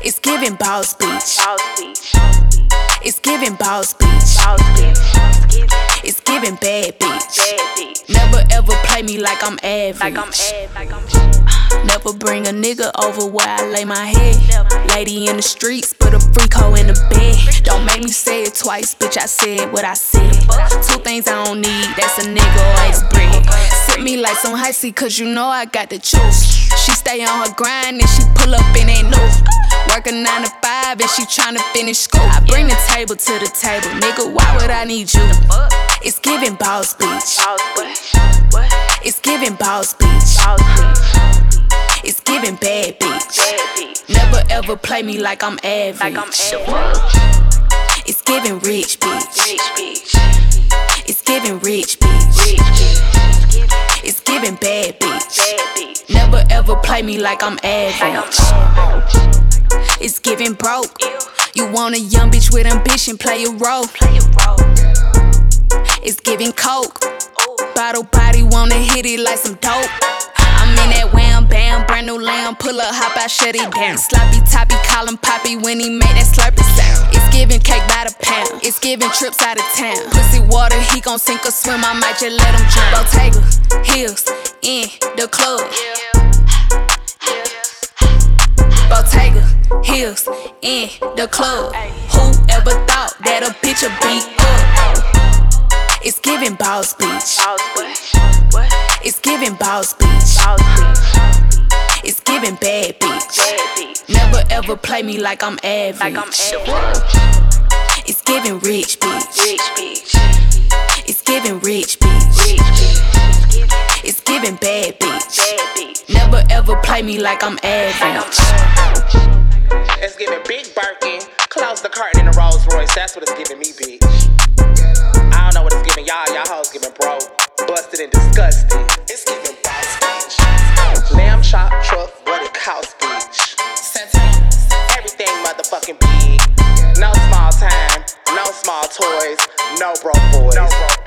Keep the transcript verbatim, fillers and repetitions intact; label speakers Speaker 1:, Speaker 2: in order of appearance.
Speaker 1: It's giving boss beach.
Speaker 2: Boss beach.
Speaker 1: It's giving boss beach.
Speaker 2: Boss beach.
Speaker 1: It's giving bad bitch.
Speaker 2: Bad bitch.
Speaker 1: Never ever play me like I'm average.
Speaker 2: Like I'm ad, like I'm
Speaker 1: Never bring a nigga over where I lay my head. Lady in the streets, put a freak hoe in the bed. Don't make me say it twice, bitch, I said what I said. Two things I don't need, that's a nigga or his bread. Sip me like some icy, cause you know I got the juice. She stay on her grind and she pull up in that new. Work a nine to five and she tryna finish school. I bring the table to the table, nigga, why would I need you? It's giving boss beach.
Speaker 2: boss beach. What?
Speaker 1: It's giving boss beach.
Speaker 2: Boss beach.
Speaker 1: It's giving bad bitch.
Speaker 2: Bad bitch.
Speaker 1: Never ever play me like I'm average.
Speaker 2: Like I'm ad.
Speaker 1: It's giving rich bitch.
Speaker 2: Rich bitch.
Speaker 1: It's giving rich bitch.
Speaker 2: Rich bitch.
Speaker 1: It's giving bad bitch.
Speaker 2: Bad bitch.
Speaker 1: Never ever play me like I'm
Speaker 2: Like I'm
Speaker 1: average.
Speaker 2: ad.
Speaker 1: It's giving broke. You want a young bitch with ambition, play a role.
Speaker 2: Play a role.
Speaker 1: It's giving coke.
Speaker 2: Ooh.
Speaker 1: Bottle body wanna hit it like some dope. I'm in that wham bam, brand new lamb. Pull up, hop out, shut it down. Sloppy toppy, call him Poppy when he make that slurpy sound. It's giving cake by the pound. It's giving trips out of town. Pussy water, he gon' sink or swim. I might just let him drown. Bottega, heels, in the club. Bottega, heels, in the club. Whoever thought that a bitch would be up? It's giving boss beach.
Speaker 2: Boss beach. What?
Speaker 1: It's giving boss beach.
Speaker 2: Boss beach.
Speaker 1: It's giving bad bitch.
Speaker 2: Bad bitch.
Speaker 1: Never ever play me like I'm average.
Speaker 2: Like I'm ad.
Speaker 1: It's giving rich bitch.
Speaker 2: Rich bitch.
Speaker 1: It's giving rich bitch.
Speaker 2: Rich bitch.
Speaker 1: It's giving bad bitch.
Speaker 2: Bad bitch.
Speaker 1: Never ever play me like I'm
Speaker 2: Like I'm
Speaker 1: average.
Speaker 2: ad.
Speaker 3: It's giving big Birkin, close the curtain in a Rolls Royce. That's what it's giving me, bitch. I don't know what it's giving y'all. Y'all hoes giving broke, busted and disgusted. It's giving boss bitch. Lamb chop truck, what it cost, bitch. Everything motherfucking big. No small time, no small toys, no broke boys. No broke